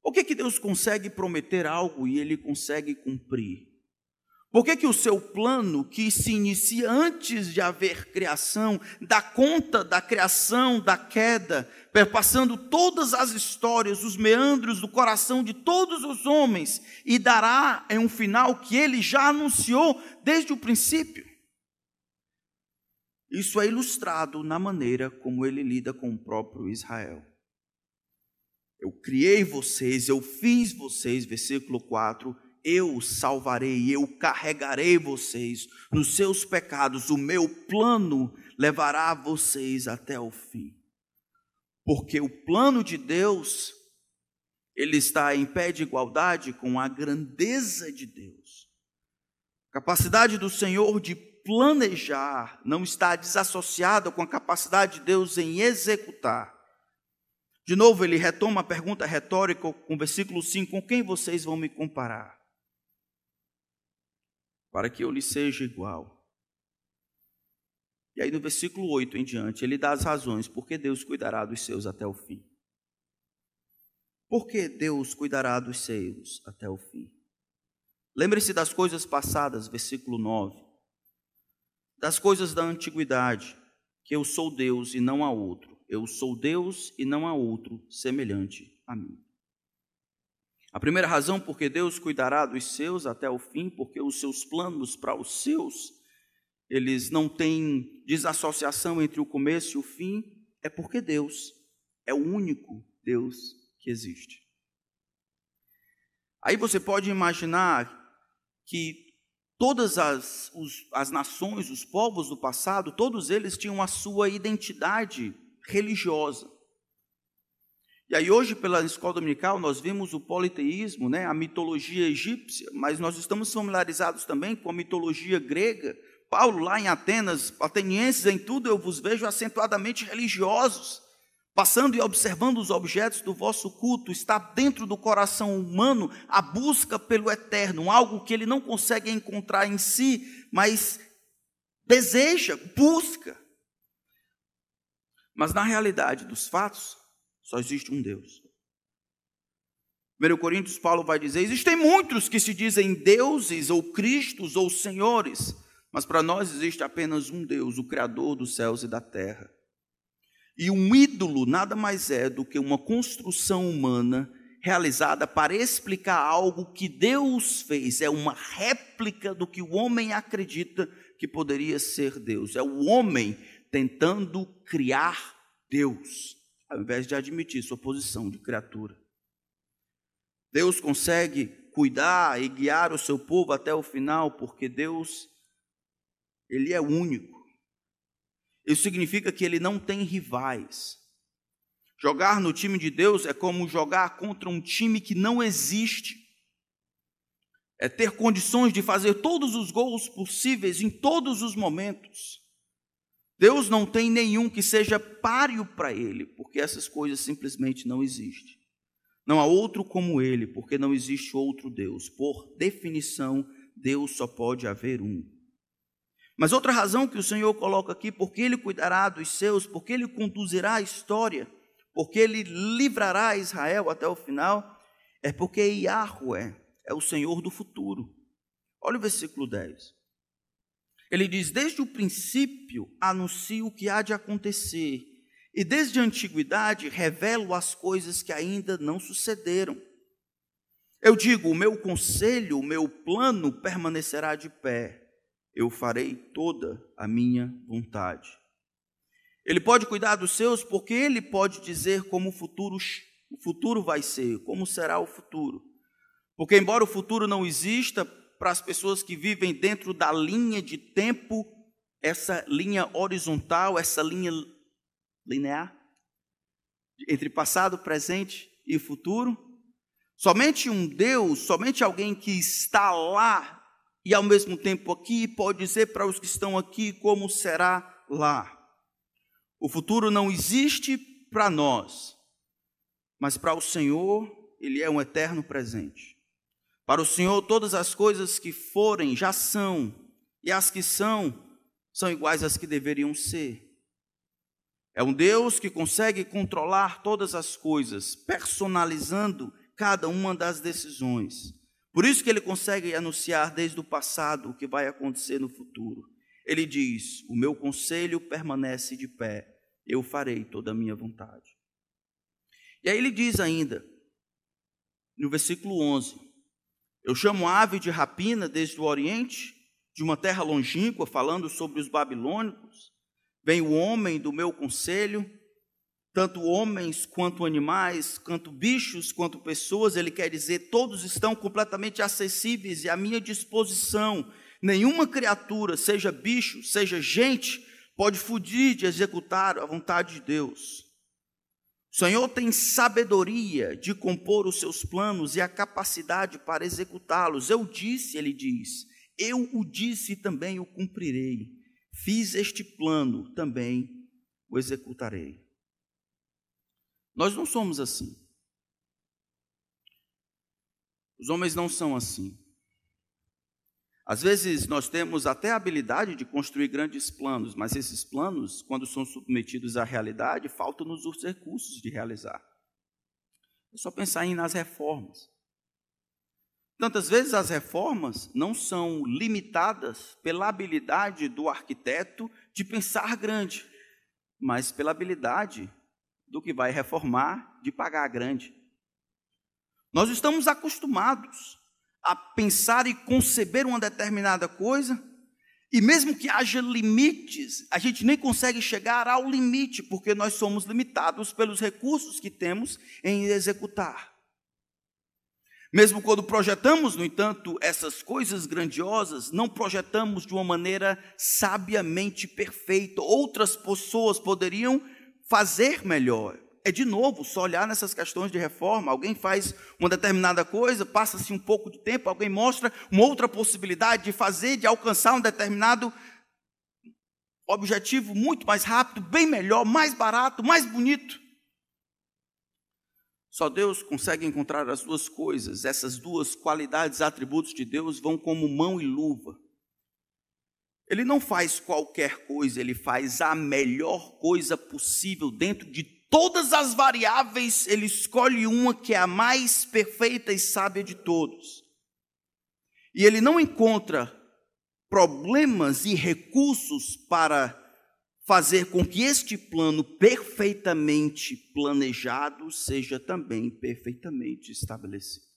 Por que Deus consegue prometer algo e Ele consegue cumprir? Por que o seu plano, que se inicia antes de haver criação, dá conta da criação, da queda, perpassando todas as histórias, os meandros do coração de todos os homens, e dará em um final que Ele já anunciou desde o princípio? Isso é ilustrado na maneira como Ele lida com o próprio Israel. Eu criei vocês, eu fiz vocês, versículo 4, eu salvarei, eu carregarei vocês nos seus pecados, o meu plano levará vocês até o fim. Porque o plano de Deus, ele está em pé de igualdade com a grandeza de Deus. A capacidade do Senhor de planejar não está desassociada com a capacidade de Deus em executar. De novo, ele retoma a pergunta retórica com o versículo 5, com quem vocês vão me comparar? Para que eu lhe seja igual. E aí no versículo 8 em diante, ele dá as razões, porque Deus cuidará dos seus até o fim. Por que Deus cuidará dos seus até o fim? Lembre-se das coisas passadas, versículo 9. Das coisas da antiguidade, que eu sou Deus e não há outro. Eu sou Deus e não há outro semelhante a mim. A primeira razão porque Deus cuidará dos seus até o fim, porque os seus planos para os seus, eles não têm desassociação entre o começo e o fim, é porque Deus é o único Deus que existe. Aí você pode imaginar que todas as nações, os povos do passado, todos eles tinham a sua identidade religiosa. E aí hoje, pela escola dominical, nós vimos o politeísmo, a mitologia egípcia, mas nós estamos familiarizados também com a mitologia grega. Paulo, lá em Atenas, atenienses, em tudo eu vos vejo acentuadamente religiosos, passando e observando os objetos do vosso culto. Está dentro do coração humano a busca pelo eterno, algo que ele não consegue encontrar em si, mas deseja, busca. Mas na realidade dos fatos, só existe um Deus. 1 Coríntios, Paulo vai dizer, existem muitos que se dizem deuses, ou cristos, ou senhores, mas para nós existe apenas um Deus, o Criador dos céus e da terra. E um ídolo nada mais é do que uma construção humana realizada para explicar algo que Deus fez. É uma réplica do que o homem acredita que poderia ser Deus. É o homem tentando criar Deus, ao invés de admitir sua posição de criatura. Deus consegue cuidar e guiar o seu povo até o final, porque Deus, Ele é único. Isso significa que Ele não tem rivais. Jogar no time de Deus é como jogar contra um time que não existe. É ter condições de fazer todos os gols possíveis em todos os momentos. Deus não tem nenhum que seja páreo para Ele, porque essas coisas simplesmente não existem. Não há outro como Ele, porque não existe outro Deus. Por definição, Deus só pode haver um. Mas outra razão que o Senhor coloca aqui, porque Ele cuidará dos seus, porque Ele conduzirá a história, porque Ele livrará Israel até o final, é porque Yahweh é o Senhor do futuro. Olha o versículo 10. Ele diz, desde o princípio anuncio o que há de acontecer, e desde a antiguidade revelo as coisas que ainda não sucederam. Eu digo, o meu conselho, o meu plano permanecerá de pé, eu farei toda a minha vontade. Ele pode cuidar dos seus, porque Ele pode dizer como o futuro vai ser, como será o futuro. Porque embora o futuro não exista, para as pessoas que vivem dentro da linha de tempo, essa linha horizontal, essa linha linear, entre passado, presente e futuro, somente um Deus, somente alguém que está lá e ao mesmo tempo aqui, pode dizer para os que estão aqui como será lá. O futuro não existe para nós, mas para o Senhor, Ele é um eterno presente. Para o Senhor, todas as coisas que forem, já são, e as que são iguais às que deveriam ser. É um Deus que consegue controlar todas as coisas, personalizando cada uma das decisões. Por isso que ele consegue anunciar desde o passado o que vai acontecer no futuro. Ele diz: o meu conselho permanece de pé, eu farei toda a minha vontade. E aí ele diz ainda, no versículo 11, eu chamo a ave de rapina desde o oriente, de uma terra longínqua, falando sobre os babilônicos. Vem o homem do meu conselho, tanto homens quanto animais, tanto bichos quanto pessoas. Ele quer dizer, todos estão completamente acessíveis e à minha disposição. Nenhuma criatura, seja bicho, seja gente, pode fugir de executar a vontade de Deus. O Senhor tem sabedoria de compor os seus planos e a capacidade para executá-los. Eu disse, ele diz, eu o disse e também o cumprirei. Fiz este plano, também o executarei. Nós não somos assim. Os homens não são assim. Às vezes nós temos até a habilidade de construir grandes planos, mas esses planos, quando são submetidos à realidade, faltam-nos os recursos de realizar. É só pensar nas reformas. Tantas vezes as reformas não são limitadas pela habilidade do arquiteto de pensar grande, mas pela habilidade do que vai reformar de pagar grande. Nós estamos acostumados a pensar e conceber uma determinada coisa, e mesmo que haja limites, a gente nem consegue chegar ao limite, porque nós somos limitados pelos recursos que temos em executar. Mesmo quando projetamos, no entanto, essas coisas grandiosas, não projetamos de uma maneira sabiamente perfeita. Outras pessoas poderiam fazer melhor. É de novo, só olhar nessas questões de reforma. Alguém faz uma determinada coisa, passa-se um pouco de tempo, alguém mostra uma outra possibilidade de fazer, de alcançar um determinado objetivo muito mais rápido, bem melhor, mais barato, mais bonito. Só Deus consegue encontrar as duas coisas. Essas duas qualidades, atributos de Deus vão como mão e luva. Ele não faz qualquer coisa, ele faz a melhor coisa possível dentro de todas as variáveis. Ele escolhe uma que é a mais perfeita e sábia de todos. E ele não encontra problemas e recursos para fazer com que este plano perfeitamente planejado seja também perfeitamente estabelecido.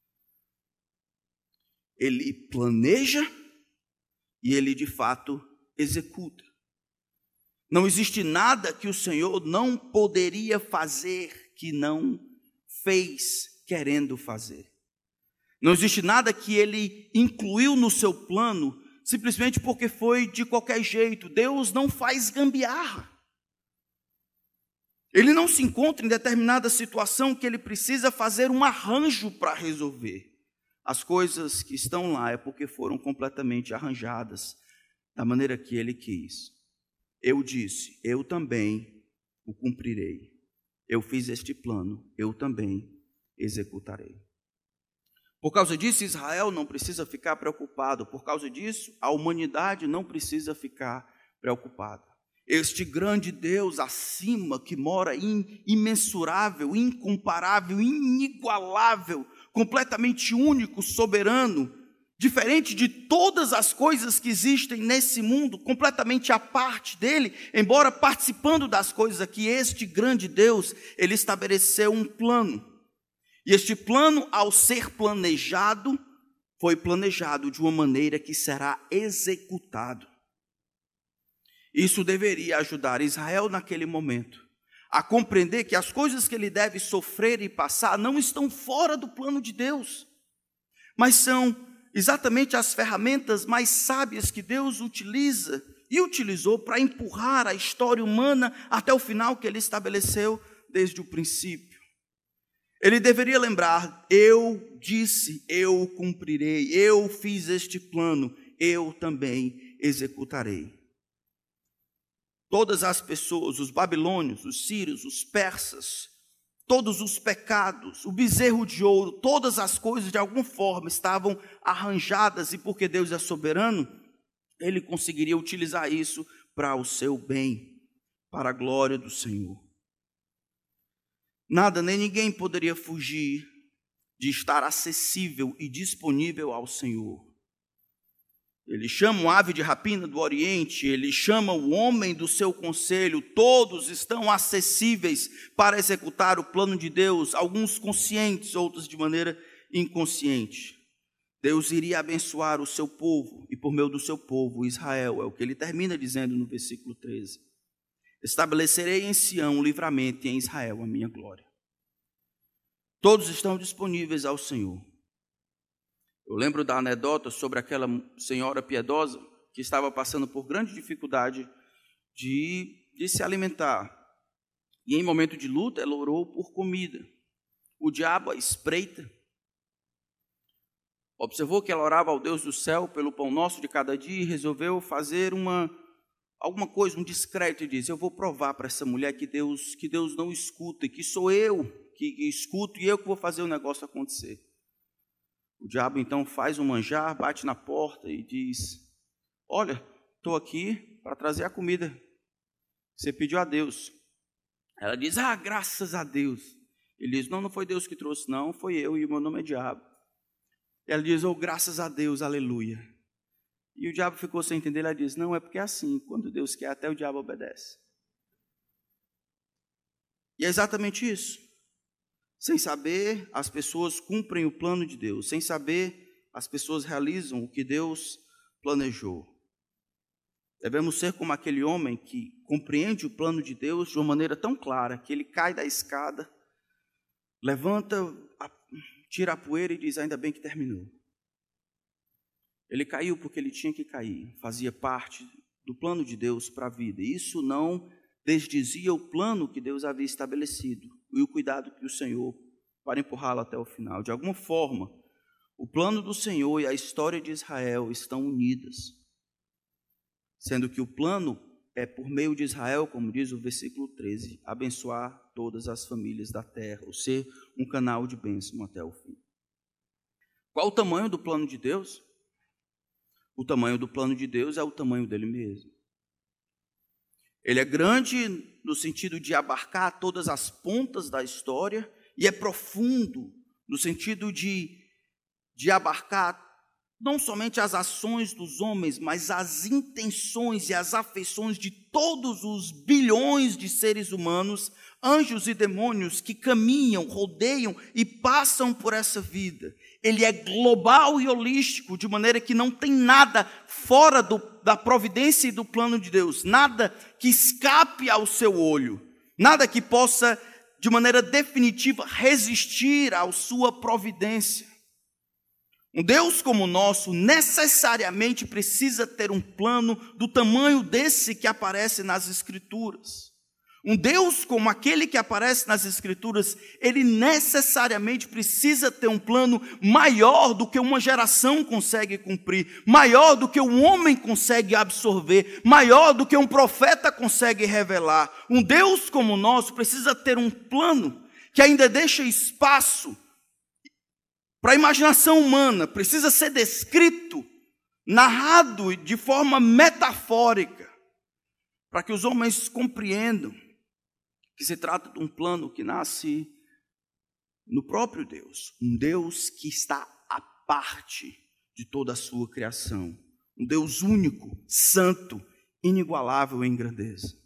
Ele planeja e ele de fato executa. Não existe nada que o Senhor não poderia fazer que não fez querendo fazer. Não existe nada que ele incluiu no seu plano simplesmente porque foi de qualquer jeito. Deus não faz gambiarra. Ele não se encontra em determinada situação que ele precisa fazer um arranjo para resolver. As coisas que estão lá é porque foram completamente arranjadas da maneira que ele quis. Eu disse, eu também o cumprirei. Eu fiz este plano, eu também executarei. Por causa disso, Israel não precisa ficar preocupado. Por causa disso, a humanidade não precisa ficar preocupada. Este grande Deus acima, que mora imensurável, incomparável, inigualável, completamente único, soberano, diferente de todas as coisas que existem nesse mundo, completamente à parte dele, embora participando das coisas aqui, este grande Deus, ele estabeleceu um plano. E este plano, ao ser planejado, foi planejado de uma maneira que será executado. Isso deveria ajudar Israel naquele momento a compreender que as coisas que ele deve sofrer e passar não estão fora do plano de Deus, mas são exatamente as ferramentas mais sábias que Deus utiliza e utilizou para empurrar a história humana até o final que ele estabeleceu desde o princípio. Ele deveria lembrar, eu disse, eu cumprirei, eu fiz este plano, eu também executarei. Todas as pessoas, os babilônios, os sírios, os persas, todos os pecados, o bezerro de ouro, todas as coisas de alguma forma estavam arranjadas, e porque Deus é soberano, ele conseguiria utilizar isso para o seu bem, para a glória do Senhor. Nada nem ninguém poderia fugir de estar acessível e disponível ao Senhor. Ele chama o ave de rapina do Oriente, ele chama o homem do seu conselho, todos estão acessíveis para executar o plano de Deus, alguns conscientes, outros de maneira inconsciente. Deus iria abençoar o seu povo, e por meio do seu povo, Israel, é o que ele termina dizendo no versículo 13. Estabelecerei em Sião o livramento e em Israel a minha glória. Todos estão disponíveis ao Senhor. Eu lembro da anedota sobre aquela senhora piedosa que estava passando por grande dificuldade de se alimentar. E em momento de luta, ela orou por comida. O diabo a espreita. Observou que ela orava ao Deus do céu pelo pão nosso de cada dia e resolveu fazer alguma coisa, um discreto, e diz: eu vou provar para essa mulher que Deus não escuta, que sou eu que escuto e eu que vou fazer o negócio acontecer. O diabo então faz um manjar, bate na porta e diz: olha, estou aqui para trazer a comida que você pediu a Deus. Ela diz: graças a Deus. Ele diz: não foi Deus que trouxe, não, foi eu e o meu nome é diabo. Ela diz: graças a Deus, aleluia. E o diabo ficou sem entender. Ela diz: não, é porque é assim, quando Deus quer, até o diabo obedece. E é exatamente isso. Sem saber, as pessoas cumprem o plano de Deus. Sem saber, as pessoas realizam o que Deus planejou. Devemos ser como aquele homem que compreende o plano de Deus de uma maneira tão clara que ele cai da escada, levanta, tira a poeira e diz: ainda bem que terminou. Ele caiu porque ele tinha que cair, fazia parte do plano de Deus para a vida. Isso não desdizia o plano que Deus havia estabelecido e o cuidado que o Senhor para empurrá-lo até o final. De alguma forma, o plano do Senhor e a história de Israel estão unidas, sendo que o plano é por meio de Israel, como diz o versículo 13, abençoar todas as famílias da terra, ou ser um canal de bênção até o fim. Qual o tamanho do plano de Deus? O tamanho do plano de Deus é o tamanho dele mesmo. Ele é grande no sentido de abarcar todas as pontas da história e é profundo no sentido de abarcar não somente as ações dos homens, mas as intenções e as afeições de todos os bilhões de seres humanos, anjos e demônios que caminham, rodeiam e passam por essa vida. Ele é global e holístico, de maneira que não tem nada fora da providência e do plano de Deus, nada que escape ao seu olho, nada que possa, de maneira definitiva, resistir à sua providência. Um Deus como o nosso necessariamente precisa ter um plano do tamanho desse que aparece nas Escrituras. Um Deus como aquele que aparece nas Escrituras, ele necessariamente precisa ter um plano maior do que uma geração consegue cumprir, maior do que um homem consegue absorver, maior do que um profeta consegue revelar. Um Deus como o nosso precisa ter um plano que ainda deixa espaço para a imaginação humana, precisa ser descrito, narrado de forma metafórica, para que os homens compreendam que se trata de um plano que nasce no próprio Deus, um Deus que está à parte de toda a sua criação, um Deus único, santo, inigualável em grandeza.